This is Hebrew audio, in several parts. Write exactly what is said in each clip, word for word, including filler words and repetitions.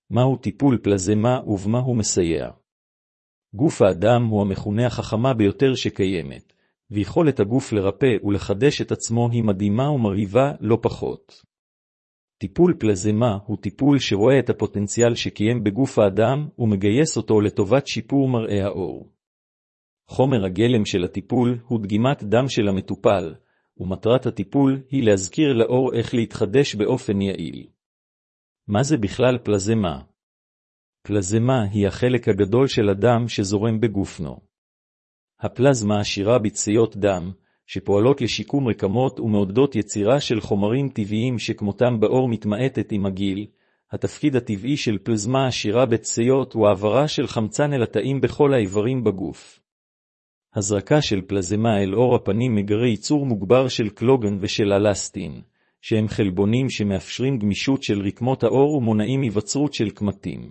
מהו טיפול פלזמה ובמה הוא מסייע? גוף האדם הוא המכונה החכמה ביותר שקיימת, ויכולת הגוף לרפא ולחדש את עצמו היא מדהימה ומרהיבה לא פחות. טיפול פלזמה הוא טיפול שרואה את הפוטנציאל שקיים בגוף האדם ומגייס אותו לטובת שיפור מראה העור. חומר הגלם של הטיפול הוא דגימת דם של המטופל, ומטרת הטיפול היא להזכיר לעור איך להתחדש באופן יעיל. מה זה בכלל פלזמה? פלזמה היא החלק הגדול של הדם שזורם בגופנו. הפלזמה עשירה בציות דם, שפועלות לשיקום רקמות ומעודדות יצירה של חומרים טבעיים שכמותם בעור מתמעטת עם הגיל. התפקיד הטבעי של פלזמה עשירה בציות הוא העברה של חמצן אל התאים בכל האיברים בגוף. הזרקה של פלזמה אל עור הפנים מגרה ייצור מוגבר של קלוגן ושל אלסטין, שהם חלבונים שמאפשרים גמישות של רקמות העור ומונעים היווצרות של קמטים.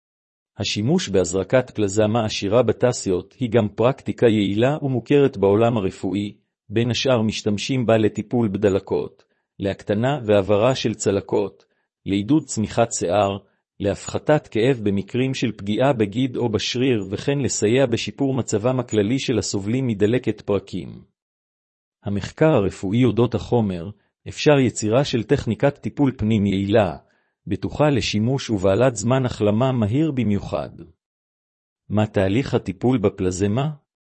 השימוש בהזרקת פלזמה עשירה בתעשיות היא גם פרקטיקה יעילה ומוכרת בעולם הרפואי, בין השאר משתמשים בה לטיפול בדלקות, להקטנה והעברה של צלקות, לעידוד צמיחת שיער, להפחתת כאב במקרים של פגיעה בגיד או בשריר וכן לסייע בשיפור מצבם הכללי של הסובלים מדלקת פרקים. המחקר הרפואי אודות החומר אפשר יצירה של טכניקת טיפול פנים יעילה, בטוחה לשימוש ובעלת זמן החלמה מהיר במיוחד. מה תהליך הטיפול בפלזמה?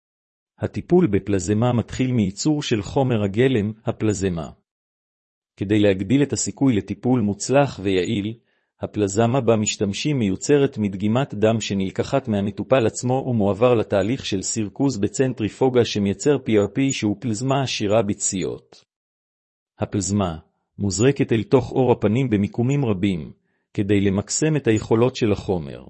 הטיפול בפלזמה מתחיל מייצור של חומר הגלם, הפלזמה. כדי להגדיל את הסיכוי לטיפול מוצלח ויעיל, הפלזמה בה משתמשים מיוצרת מדגימת דם שנלקחת מהמטופל עצמו ומועבר לתהליך של סירקוז בצנטריפוגה שמייצר פי אר פי שהוא פלזמה עשירה בציות. הפלזמה מוזרקת אל תוך עור הפנים במיקומים רבים, כדי למקסם את היכולות של החומר.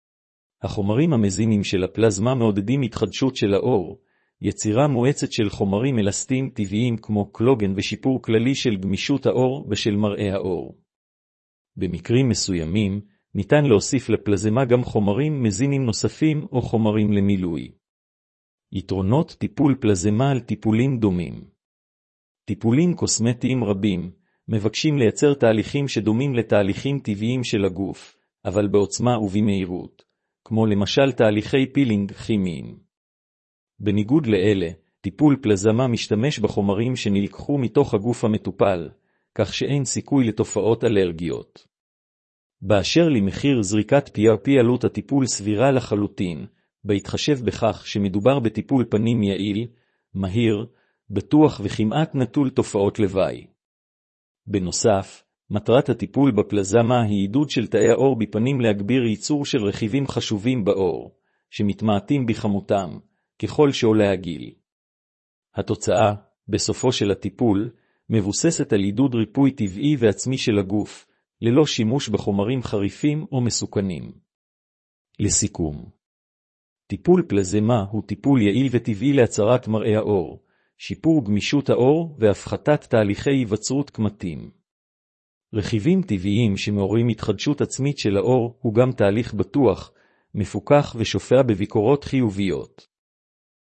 החומרים המזינים של הפלזמה מעודדים התחדשות של העור, יצירה מואצת של חומרים אלסטיים טבעיים כמו קלוגן ושיפור כללי של גמישות העור ושל מראה העור. במקרים מסוימים, ניתן להוסיף לפלזמה גם חומרים מזינים נוספים או חומרים למילוי. יתרונות טיפול פלזמה על טיפולים דומים. טיפולים קוסמטיים רבים מבקשים לייצר תהליכים שדומים לתהליכים טבעיים של הגוף, אבל בעוצמה ובמהירות, כמו למשל תהליכי פילינג כימיים. בניגוד לאלה, טיפול פלזמה משתמש בחומרים שנלקחו מתוך הגוף המטופל, כך שאין סיכוי לתופעות אלרגיות. באשר למחיר זריקת פי אר פי עלות הטיפול סבירה לחלוטין, בהתחשב בכך שמדובר בטיפול פנים יעיל, מהיר, בטוח וכמעט נטול תופעות לוואי. בנוסף, מטרת הטיפול בפלזמה היא עידוד של תאי העור בפנים להגביר ייצור של רכיבים חשובים בעור, שמתמעטים בכמותם, ככל שעולה הגיל. התוצאה, בסופו של הטיפול, מבוססת על עידוד ריפוי טבעי ועצמי של הגוף, ללא שימוש בחומרים חריפים או מסוכנים. לסיכום, טיפול פלזמה הוא טיפול יעיל וטבעי להצרת מראה העור, שיפור גמישות העור והפחתת תהליכי היווצרות קמטים. רכיבים טבעיים שמעוררים התחדשות עצמית של העור הוא גם תהליך בטוח, מפוקח ושופע בביקורות חיוביות.